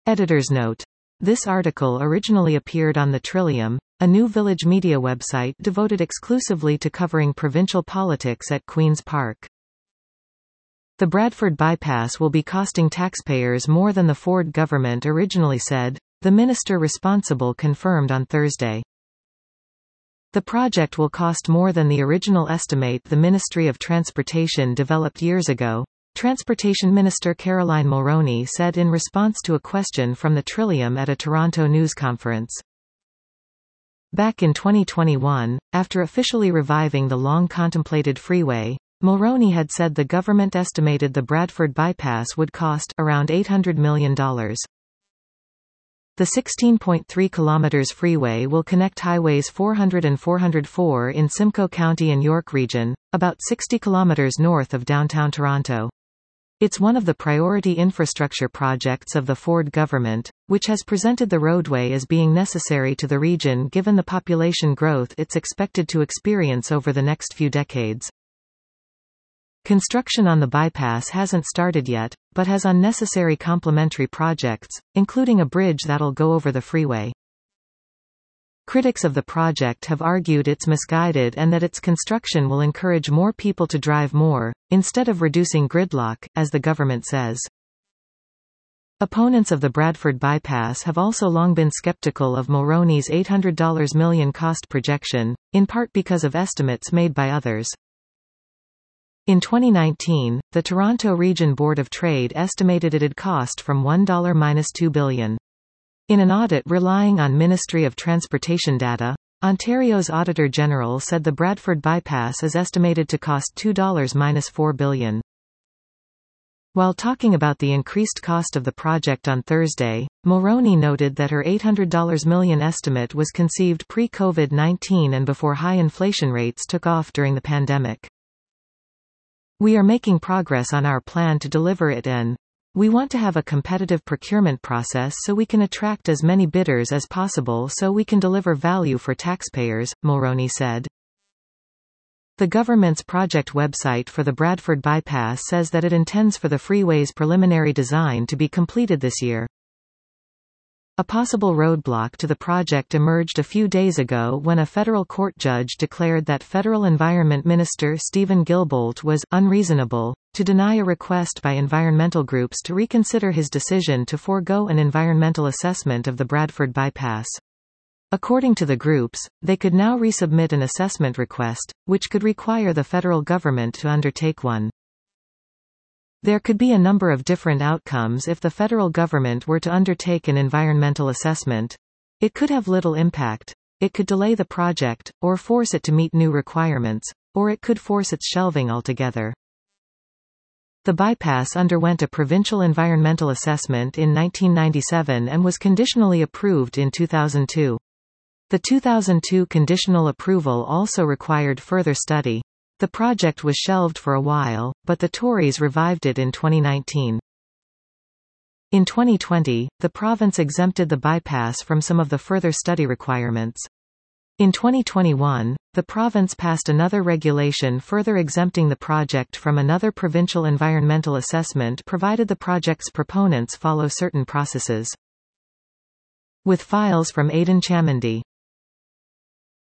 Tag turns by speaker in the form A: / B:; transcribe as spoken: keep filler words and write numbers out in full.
A: Editor's note. This article originally appeared on the Trillium, a new village media website devoted exclusively to covering provincial politics at Queen's Park. The Bradford bypass will be costing taxpayers more than the Ford government originally said, the minister responsible confirmed on Thursday. The project will cost more than the original estimate the Ministry of Transportation developed years ago, Transportation Minister Caroline Mulroney said in response to a question from the Trillium at a Toronto news conference. Back in twenty twenty-one, after officially reviving the long-contemplated freeway, Mulroney had said the government estimated the Bradford bypass would cost around eight hundred million dollars. The sixteen point three kilometers freeway will connect highways four hundred and four hundred four in Simcoe County and York Region, about sixty kilometers north of downtown Toronto. It's one of the priority infrastructure projects of the Ford government, which has presented the roadway as being necessary to the region given the population growth it's expected to experience over the next few decades. Construction on the bypass hasn't started yet, but has unnecessary complementary projects, including a bridge that'll go over the freeway. Critics of the project have argued it's misguided and that its construction will encourage more people to drive more, instead of reducing gridlock, as the government says. Opponents of the Bradford bypass have also long been skeptical of Mulroney's eight hundred million dollars cost projection, in part because of estimates made by others. In twenty nineteen, the Toronto Region Board of Trade estimated it'd cost from one dollar to two billion dollars. In an audit relying on Ministry of Transportation data, Ontario's Auditor General said the Bradford bypass is estimated to cost two dollars to four billion dollars. While talking about the increased cost of the project on Thursday, Mulroney noted that her eight hundred million dollars estimate was conceived pre-COVID nineteen and before high inflation rates took off during the pandemic. We are making progress on our plan to deliver it and we want to have a competitive procurement process so we can attract as many bidders as possible so we can deliver value for taxpayers, Mulroney said. The government's project website for the Bradford bypass says that it intends for the freeway's preliminary design to be completed this year. A possible roadblock to the project emerged a few days ago when a federal court judge declared that Federal Environment Minister Steven Guilbeault was unreasonable to deny a request by environmental groups to reconsider his decision to forego an environmental assessment of the Bradford bypass. According to the groups, they could now resubmit an assessment request, which could require the federal government to undertake one. There could be a number of different outcomes if the federal government were to undertake an environmental assessment. It could have little impact, it could delay the project, or force it to meet new requirements, or it could force its shelving altogether. The bypass underwent a provincial environmental assessment in nineteen ninety-seven and was conditionally approved in two thousand two. The two thousand two conditional approval also required further study. The project was shelved for a while, but the Tories revived it in twenty nineteen. In twenty twenty, the province exempted the bypass from some of the further study requirements. In twenty twenty-one, the province passed another regulation further exempting the project from another provincial environmental assessment provided the project's proponents follow certain processes. With files from Aidan Chamandy.